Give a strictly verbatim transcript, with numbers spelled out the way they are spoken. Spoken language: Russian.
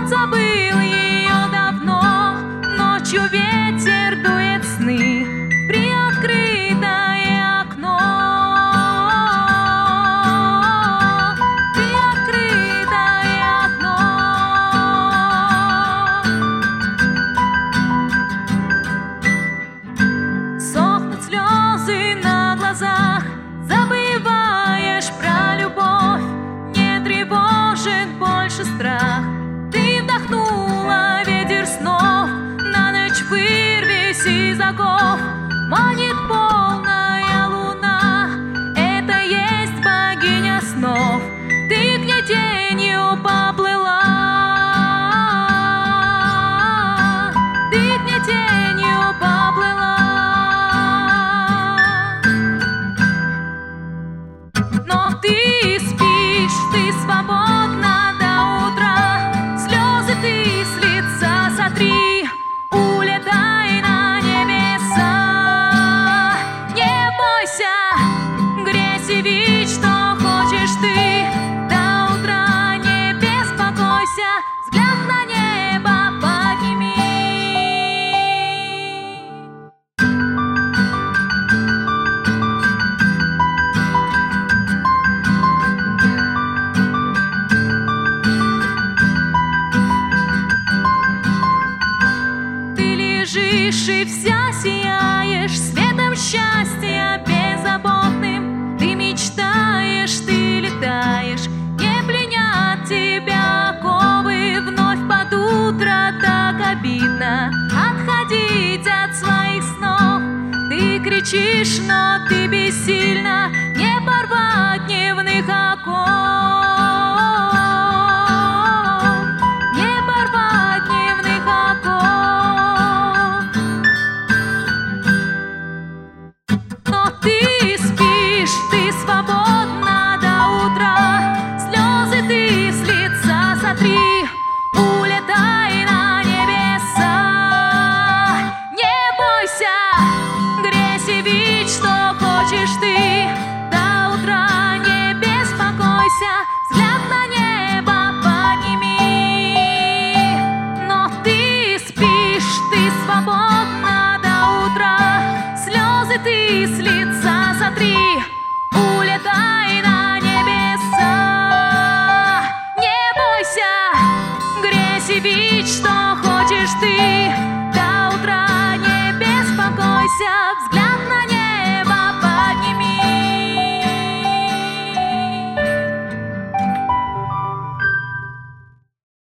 забыл ее давно. Ночью ветер дует сны, приоткрытое окно. Приоткрытое окно. Сохнут слезы на глазах, забываешь про любовь, не тревожит больше страх. Ты вдохнула ветер снов, на ночь вырвись из оков. Манит полная луна, это есть богиня снов. Ты к ней тенью поплыла, ты к ней тенью поплыла. Но ты спишь, ты свободна до утра, слезы ты с лица сотри, улетай на небеса. Не бойся, грейся, видь, что хочешь ты, до утра не беспокойся, взгляд на небо подними. И вся сияешь светом счастья беззаботным. Ты мечтаешь, ты летаешь, не пленят тебя оковы. Вновь под утро так обидно отходить от своих снов. Ты кричишь, но ты бессильна не порвать дневных оков. Ты спишь, ты свободна до утра, слезы ты с лица сотри, улетай на небеса. Не бойся, грейся, видь, что хочешь ты, до утра не беспокойся, взгляд на небо подними. Но ты спишь, ты свободна до утра, слезы ты с лица сотри, улетай на небеса. Не бойся, грейся, видь, что хочешь ты, до утра не беспокойся.